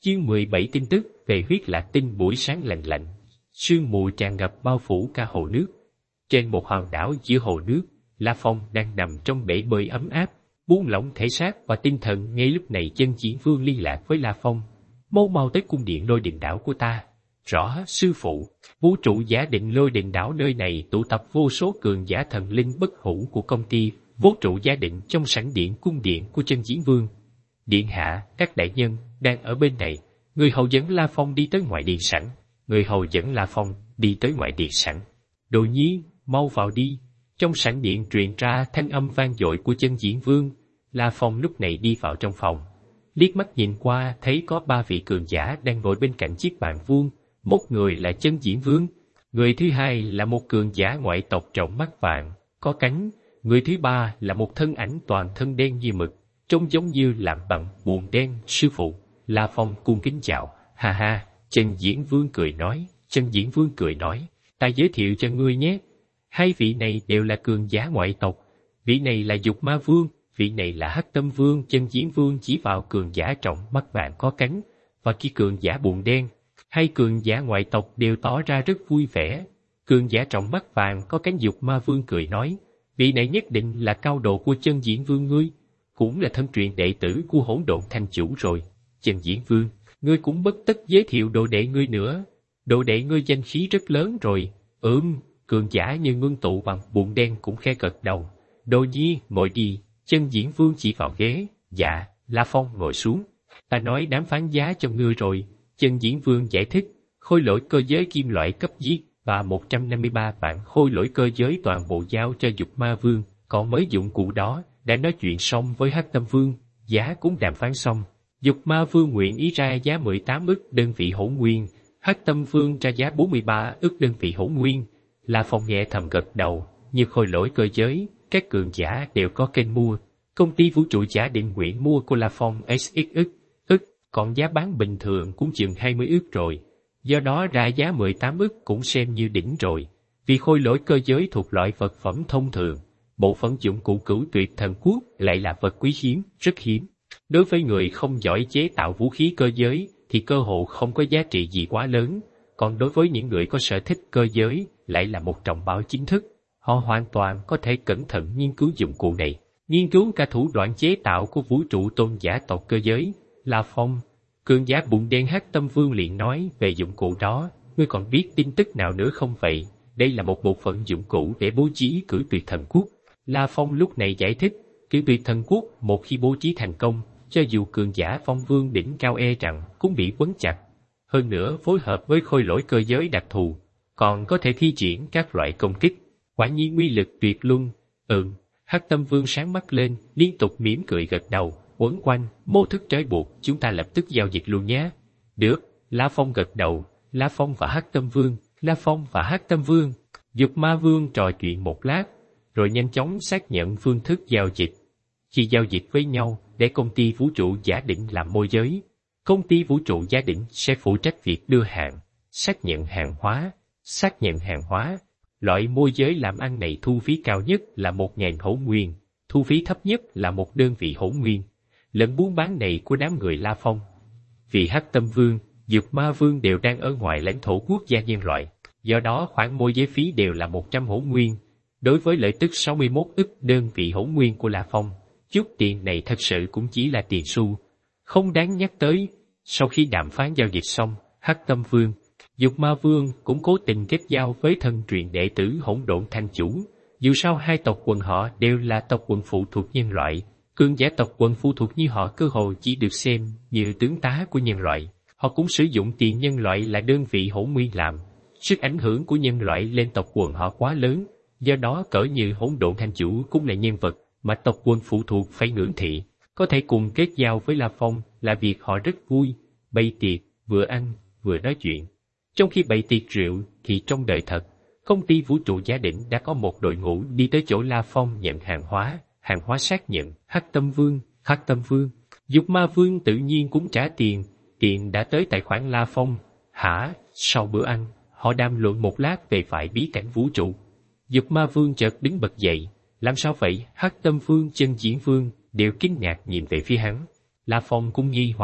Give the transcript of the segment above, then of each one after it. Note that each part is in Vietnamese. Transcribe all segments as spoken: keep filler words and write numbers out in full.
Chương mười bảy tin tức về huyết lạc tinh. Buổi sáng lạnh lạnh, sương mù tràn ngập bao phủ cả hồ nước. Trên một hòn đảo giữa hồ nước, La Phong đang nằm trong bể bơi ấm áp, buông lỏng thể xác và tinh thần. Ngay lúc này Chân Diễn Vương liên lạc với La Phong. Mau mau tới cung điện Lôi Đình Đảo của ta. Rõ, sư phụ. Vũ trụ giả định Lôi Đình Đảo nơi này tụ tập vô số cường giả thần linh bất hủ của công ty vũ trụ giả định trong sảnh điện cung điện của Chân Diễn Vương. Điện hạ, các đại nhân đang ở bên này. Người hầu dẫn La Phong đi tới ngoài điện sảnh. Người hầu dẫn La Phong đi tới ngoài điện sảnh. Đồ Nhi, mau vào đi. Trong sảnh điện truyền ra thanh âm vang dội của Chân Diễn Vương. La Phong lúc này đi vào trong phòng, liếc mắt nhìn qua thấy có ba vị cường giả đang ngồi bên cạnh chiếc bàn vuông. Một người là Chân Diễn Vương, người thứ hai là một cường giả ngoại tộc trọng mắt vàng, có cánh, người thứ ba là một thân ảnh toàn thân đen như mực, trông giống như làm bằng buồn đen. Sư phụ. La Phong cung kính chào. Ha ha. Chân Diễn Vương cười nói. Chân Diễn Vương cười nói, ta giới thiệu cho ngươi nhé. Hai vị này đều là cường giả ngoại tộc. Vị này là Dục Ma Vương, vị này là Hắc Tâm Vương. Chân Diễn Vương chỉ vào cường giả trọng mắt vàng có cánh và kia cường giả buồn đen. Hai cường giả ngoại tộc đều tỏ ra rất vui vẻ. Cường giả trọng mắt vàng có cánh Dục Ma Vương cười nói, vị này nhất định là cao độ của Chân Diễn Vương ngươi, cũng là thân truyền đệ tử của Hỗn Độn Thanh Chủ rồi. Chân Diễn Vương, ngươi cũng bất tất giới thiệu đồ đệ ngươi nữa. Đồ đệ ngươi danh khí rất lớn rồi. Ừm, cường giả như ngưng tụ bằng buồn đen cũng khe gật đầu. Đồ Nhi, ngồi đi. Chân Diễn Vương chỉ vào ghế. Dạ. La Phong ngồi xuống. Ta nói đám phán giá cho ngươi rồi. Chân Diễn Vương giải thích, khôi lỗi cơ giới kim loại cấp giết và một trăm năm mươi ba vạn khôi lỗi cơ giới toàn bộ giao cho Dục Ma Vương. Còn mấy dụng cụ đó đã nói chuyện xong với Hắc Tâm Vương, giá cũng đàm phán xong. Dục Ma Vương nguyện ý ra giá mười tám ức đơn vị hỗn nguyên, Hắc Tâm Vương ra giá bốn mươi ba ức đơn vị hỗn nguyên. La Phong nghe thầm gật đầu, như khôi lỗi cơ giới, các cường giả đều có kênh mua. Công ty vũ trụ giả định nguyện mua của La Phong ét ích ức, ức, còn giá bán bình thường cũng chừng hai mươi ức rồi. Do đó ra giá mười tám ức cũng xem như đỉnh rồi, vì khôi lỗi cơ giới thuộc loại vật phẩm thông thường. Bộ phận dụng cụ cửu tuyệt thần quốc lại là vật quý hiếm, rất hiếm. Đối với người không giỏi chế tạo vũ khí cơ giới thì cơ hội không có giá trị gì quá lớn, còn đối với những người có sở thích cơ giới lại là một trọng bảo chính thức. Họ hoàn toàn có thể cẩn thận nghiên cứu dụng cụ này, nghiên cứu cả thủ đoạn chế tạo của vũ trụ tôn giả tộc cơ giới. La Phong, cường giả bụng đen Hắc Tâm Vương liền nói về dụng cụ đó, ngươi còn biết tin tức nào nữa không vậy? Đây là một bộ phận dụng cụ để bố trí cửu tuyệt thần quốc. La Phong lúc này giải thích, cửu tuyệt thần quốc một khi bố trí thành công, cho dù cường giả phong vương đỉnh cao e rằng cũng bị quấn chặt. Hơn nữa phối hợp với khôi lỗi cơ giới đặc thù, còn có thể thi triển các loại công kích. Quả nhiên uy lực tuyệt luân. Ừm, Hắc Tâm Vương sáng mắt lên, liên tục mỉm cười gật đầu, quấn quanh, mô thức trói buộc, chúng ta lập tức giao dịch luôn nhé. Được, La Phong gật đầu. La Phong và Hắc Tâm Vương, La Phong và Hắc Tâm Vương, Dục Ma Vương trò chuyện một lát, rồi nhanh chóng xác nhận phương thức giao dịch. Khi giao dịch với nhau, để công ty vũ trụ giả định làm môi giới, công ty vũ trụ giả định sẽ phụ trách việc đưa hàng, xác nhận hàng hóa, xác nhận hàng hóa. Loại môi giới làm ăn này thu phí cao nhất là một nghìn hỗn nguyên, thu phí thấp nhất là một đơn vị hỗn nguyên. Lần buôn bán này của đám người La Phong, vì Hắc Tâm Vương, Dục Ma Vương đều đang ở ngoài lãnh thổ quốc gia nhân loại, do đó khoản môi giới phí đều là một trăm hỗn nguyên. Đối với lợi tức sáu mươi mốt ức đơn vị hỗn nguyên của La Phong, chút tiền này thật sự cũng chỉ là tiền xu, không đáng nhắc tới. Sau khi đàm phán giao dịch xong, Hắc Tâm Vương, Dục Ma Vương cũng cố tình kết giao với thân truyền đệ tử Hỗn Độn Thanh Chủ. Dù sao hai tộc quần họ đều là tộc quần phụ thuộc nhân loại, cường giả tộc quần phụ thuộc như họ cơ hồ chỉ được xem như tướng tá của nhân loại. Họ cũng sử dụng tiền nhân loại là đơn vị hỗn nguyên làm. Sức ảnh hưởng của nhân loại lên tộc quần họ quá lớn, do đó cỡ như Hỗn Độn Thanh Chủ cũng là nhân vật mà tộc quần phụ thuộc phải ngưỡng thị. Có thể cùng kết giao với La Phong là việc họ rất vui, bày tiệc, vừa ăn, vừa nói chuyện. Trong khi bày tiệc rượu thì trong đời thật, công ty vũ trụ giả định đã có một đội ngũ đi tới chỗ La Phong nhận hàng hóa, hàng hóa xác nhận. Hắc Tâm Vương, Hắc Tâm Vương, Dục Ma Vương tự nhiên cũng trả tiền, tiền đã tới tài khoản La Phong. Hả? Sau bữa ăn, họ đàm luận một lát về phải bí cảnh vũ trụ. Dục Ma Vương chợt đứng bật dậy. Làm sao vậy? Hắc Tâm Vương, Chân Diễn Vương đều kinh ngạc nhìn về phía hắn. La Phong cũng nghi hoặc,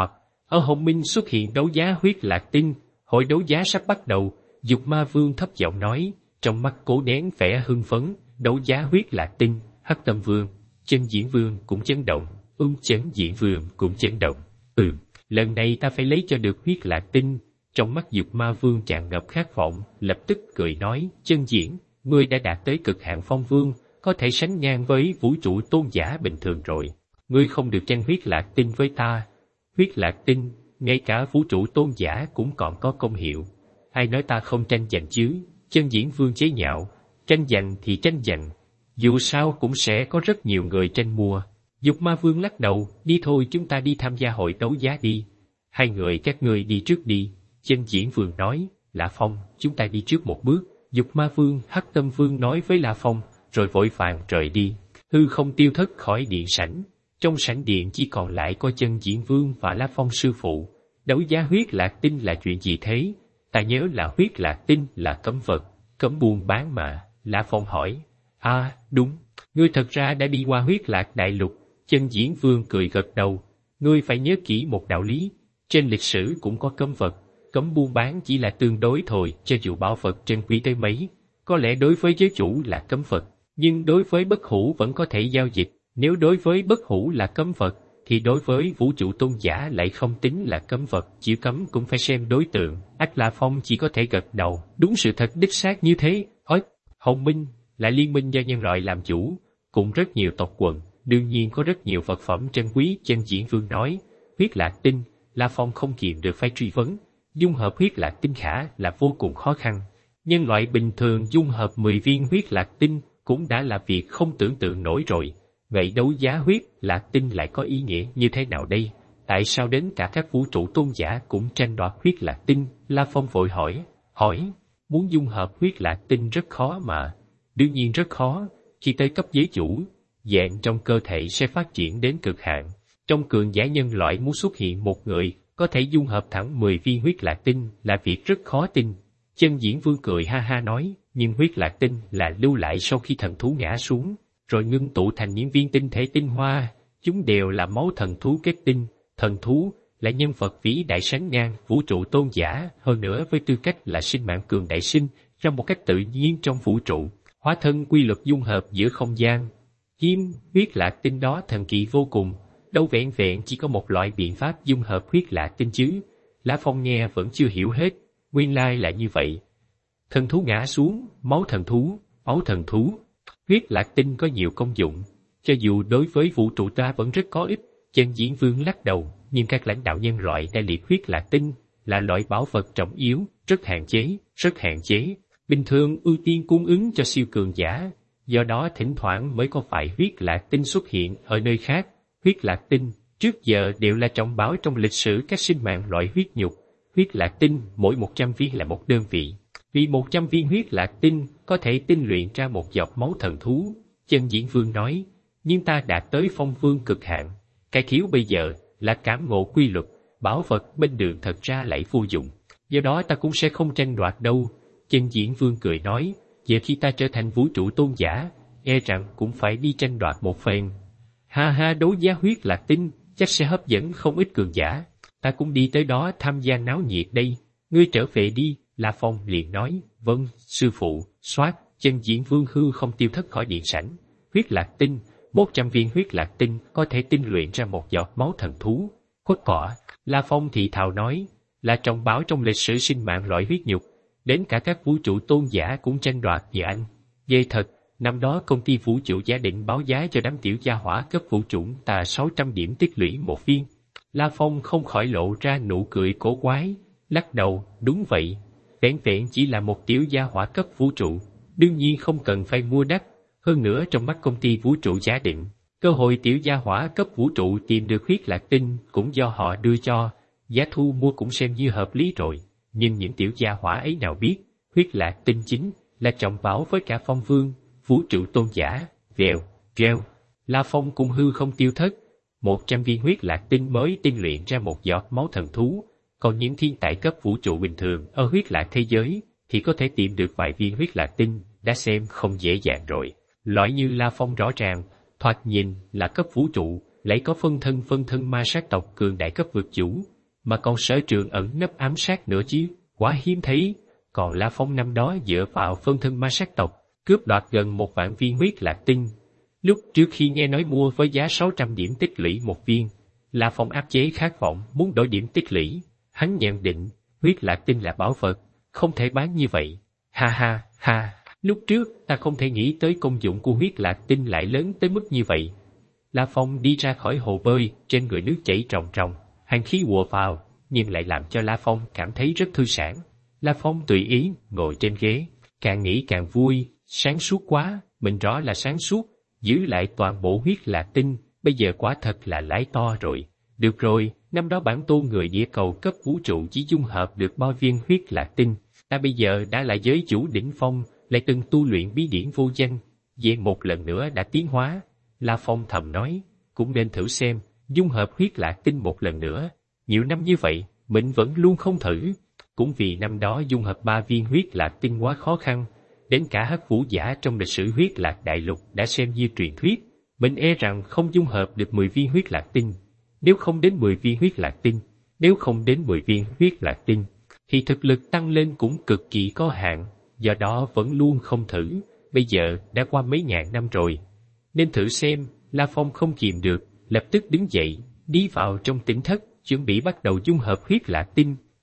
Ở Hồng Minh xuất hiện đấu giá huyết lạc tinh, hội đấu giá sắp bắt đầu, Dục Ma Vương thấp giọng nói, trong mắt cố nén vẻ hưng phấn, đấu giá huyết lạc tinh, Hắc Tâm Vương, Chân Diễn Vương cũng chấn động, Ung Chấn Diễn Vương cũng chấn động. Ừ, lần này ta phải lấy cho được huyết lạc tinh. Trong mắt Dục Ma Vương tràn ngập khát vọng, lập tức cười nói, Chân Diễn, ngươi đã đạt tới cực hạn phong vương, có thể sánh ngang với vũ trụ tôn giả bình thường rồi. Ngươi không được tranh huyết lạc tinh với ta. Huyết lạc tinh, ngay cả vũ trụ tôn giả cũng còn có công hiệu. Ai nói ta không tranh giành chứ? Chân Diễn Vương chế nhạo, tranh giành thì tranh giành. Dù sao cũng sẽ có rất nhiều người tranh mua. Dục Ma Vương lắc đầu, đi thôi chúng ta đi tham gia hội đấu giá đi. Hai người các ngươi đi trước đi. Chân Diễn Vương nói, Lã Phong, chúng ta đi trước một bước. Dục Ma Vương, Hắc Tâm Vương nói với Lã Phong, rồi vội vàng rời đi. Hư không tiêu thất khỏi điện sảnh. Trong sảnh điện chỉ còn lại có Chân Diễn Vương và Lã Phong sư phụ. Đấu giá huyết lạc tinh là chuyện gì thế? Ta nhớ là huyết lạc tinh là cấm vật, cấm buôn bán mà. Lã Phong hỏi. À, đúng. Ngươi thật ra đã đi qua huyết lạc đại lục. Chân Diễn Vương cười gật đầu. Ngươi phải nhớ kỹ một đạo lý. Trên lịch sử cũng có cấm vật. Cấm buôn bán chỉ là tương đối thôi, cho dù bảo vật trân quý tới mấy. Có lẽ đối với giới chủ là cấm vật, nhưng đối với bất hủ vẫn có thể giao dịch. Nếu đối với bất hủ là cấm vật, thì đối với vũ trụ tôn giả lại không tính là cấm vật, chịu cấm cũng phải xem đối tượng. Ách La Phong chỉ có thể gật đầu, đúng sự thật đích xác như thế. Ôi, Hồng Minh là liên minh do nhân loại làm chủ, cũng rất nhiều tộc quần, đương nhiên có rất nhiều vật phẩm trân quý. Chân Diễn Vương nói, huyết lạc tinh, La Phong không kiềm được phải truy vấn. Dung hợp huyết lạc tinh khả là vô cùng khó khăn. Nhân loại bình thường dung hợp mười viên huyết lạc tinh cũng đã là việc không tưởng tượng nổi rồi. Vậy đấu giá huyết lạc tinh lại có ý nghĩa như thế nào đây? Tại sao đến cả các vũ trụ tôn giả cũng tranh đoạt huyết lạc tinh? La Phong vội hỏi. Hỏi, muốn dung hợp huyết lạc tinh rất khó mà. Đương nhiên rất khó. Khi tới cấp giới chủ, dạng trong cơ thể sẽ phát triển đến cực hạn. Trong cường giả nhân loại muốn xuất hiện một người có thể dung hợp thẳng mười viên huyết lạc tinh là việc rất khó tin. Chân Diễn Vương cười ha ha nói, nhưng huyết lạc tinh là lưu lại sau khi thần thú ngã xuống, rồi ngưng tụ thành những viên tinh thể tinh hoa. Chúng đều là máu thần thú kết tinh. Thần thú là nhân vật vĩ đại sánh ngang vũ trụ tôn giả, hơn nữa với tư cách là sinh mạng cường đại sinh ra một cách tự nhiên trong vũ trụ. Hóa thân quy luật dung hợp giữa không gian. Kim, huyết lạc tinh đó thần kỳ vô cùng. Đâu vẹn vẹn chỉ có một loại biện pháp dung hợp huyết lạc tinh chứ. Lã Phong nghe vẫn chưa hiểu hết. Nguyên lai là như vậy. Thần thú ngã xuống, máu thần thú, máu thần thú. Huyết lạc tinh có nhiều công dụng. Cho dù đối với vũ trụ ta vẫn rất có ích. Chân Diễn Vương lắc đầu, nhưng các lãnh đạo nhân loại đã liệt huyết lạc tinh là loại bảo vật trọng yếu, rất hạn chế, rất hạn chế. Bình thường ưu tiên cung ứng cho siêu cường giả. Do đó thỉnh thoảng mới có vài huyết lạc tinh xuất hiện ở nơi khác. Huyết lạc tinh trước giờ đều là trọng bảo trong lịch sử các sinh mạng loại huyết nhục. Huyết lạc tinh mỗi một trăm viên là một đơn vị. Vì một trăm viên huyết lạc tinh có thể tinh luyện ra một giọt máu thần thú. Chân Diễn Vương nói, nhưng ta đạt tới phong vương cực hạn. Cái thiếu bây giờ là cảm ngộ quy luật, bảo vật bên đường thật ra lại vô dụng. Do đó ta cũng sẽ không tranh đoạt đâu. Chân Diễn Vương cười nói, giờ khi ta trở thành vũ trụ tôn giả, e rằng cũng phải đi tranh đoạt một phen. Ha ha, đấu giá huyết lạc tinh chắc sẽ hấp dẫn không ít cường giả. Ta cũng đi tới đó tham gia náo nhiệt đây. Ngươi trở về đi. La Phong liền nói, vâng, sư phụ. Soát, Chân Diễn Vương hư không tiêu thất khỏi điện sảnh. Huyết lạc tinh, một trăm viên huyết lạc tinh có thể tinh luyện ra một giọt máu thần thú. Khuất cỏ, La Phong thì thào nói, là trọng bảo trong lịch sử sinh mạng loại huyết nhục. Đến cả các vũ trụ tôn giả cũng tranh đoạt như anh. Ghê thật. Năm đó công ty vũ trụ giả định báo giá cho đám tiểu gia hỏa cấp vũ trụ ta sáu trăm điểm tích lũy một viên. La Phong không khỏi lộ ra nụ cười cổ quái, lắc đầu, đúng vậy, vẹn vẹn chỉ là một tiểu gia hỏa cấp vũ trụ, đương nhiên không cần phải mua đắt, hơn nữa trong mắt công ty vũ trụ giả định, cơ hội tiểu gia hỏa cấp vũ trụ tìm được huyết lạc tinh cũng do họ đưa cho, giá thu mua cũng xem như hợp lý rồi, nhưng những tiểu gia hỏa ấy nào biết, huyết lạc tinh chính là trọng bảo với cả phong vương, vũ trụ tôn giả, vèo, reo. La Phong cũng hư không tiêu thất, một trăm viên huyết lạc tinh mới tinh luyện ra một giọt máu thần thú, còn những thiên tài cấp vũ trụ bình thường ở huyết lạc thế giới thì có thể tìm được vài viên huyết lạc tinh, đã xem không dễ dàng rồi. Loại như La Phong rõ ràng, thoạt nhìn là cấp vũ trụ, lại có phân thân phân thân ma sát tộc cường đại cấp vượt chủ, mà còn sở trường ẩn nấp ám sát nữa chứ, quá hiếm thấy. Còn La Phong năm đó dựa vào phân thân ma sát tộc, cướp đoạt gần một vạn viên huyết lạc tinh. Lúc trước khi nghe nói mua với giá sáu trăm điểm tích lũy một viên, La Phong áp chế khát vọng muốn đổi điểm tích lũy. Hắn nhận định, huyết lạc tinh là bảo vật, không thể bán như vậy. Ha ha, ha, lúc trước ta không thể nghĩ tới công dụng của huyết lạc tinh lại lớn tới mức như vậy. La Phong đi ra khỏi hồ bơi, trên người nước chảy ròng ròng, hàn khí ùa vào, nhưng lại làm cho La Phong cảm thấy rất thư sản. La Phong tùy ý, ngồi trên ghế, càng nghĩ càng vui, sáng suốt quá, mình rõ là sáng suốt, giữ lại toàn bộ huyết lạc tinh, bây giờ quả thật là lãi to rồi. Được rồi, năm đó bản tôn người địa cầu cấp vũ trụ chỉ dung hợp được bao viên huyết lạc tinh, ta bây giờ đã là giới chủ đỉnh phong, lại từng tu luyện bí điển vô danh, về một lần nữa đã tiến hóa. La Phong thầm nói, cũng nên thử xem, dung hợp huyết lạc tinh một lần nữa. Nhiều năm như vậy, mình vẫn luôn không thử. Cũng vì năm đó dung hợp ba viên huyết lạc tinh quá khó khăn, đến cả hắc vũ giả trong lịch sử huyết lạc đại lục đã xem như truyền thuyết. Mình e rằng không dung hợp được mười viên huyết lạc tinh. Nếu không đến mười viên huyết lạc tinh, nếu không đến mười viên huyết lạc tinh, thì thực lực tăng lên cũng cực kỳ có hạn, do đó vẫn luôn không thử. Bây giờ đã qua mấy ngàn năm rồi, nên thử xem. La Phong không kìm được, lập tức đứng dậy, đi vào trong tỉnh thất, chuẩn bị bắt đầu dung hợp huyết lạc tinh.